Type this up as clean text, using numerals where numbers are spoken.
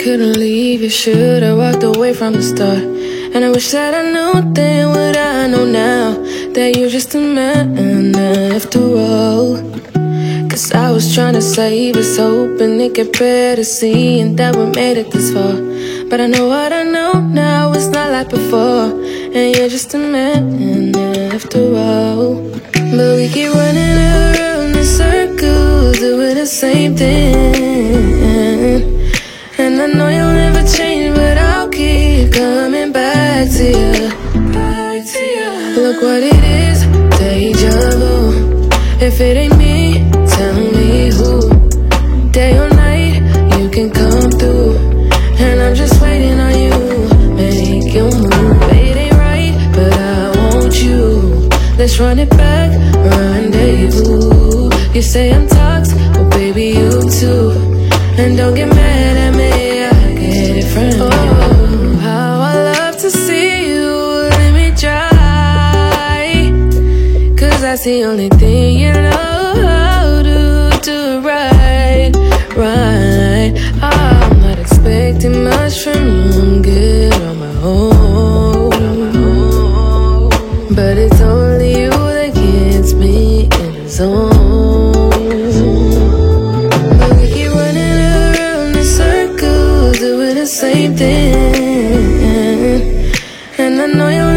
couldn't leave you, should've walked away from the start. And I wish that I knew then what I know now, that you're just a man after all. Cause I was trying to save us, hoping it get better, seeing that we made it this far. But I know what I know now, it's not like before, and you're just a man after all. But we keep running around in circles, doing the same thing. And I know you'll never change, but I'll keep coming back to you. Look what it is, deja vu. If it ain't me, tell me who. Day or night, you can come through, and I'm just waiting on you. Make your move. It ain't right, but I want you. Let's run it back, rendezvous. You say I'm toxic, well baby you too. And don't get mad at me, I get it from you. Oh, how I love to see you, let me try. Cause that's the only thing you know how to do right, right. I'm not expecting much from you, I'm good on my own. But it's only you that gets me in the zone. Same thing, and I know you'll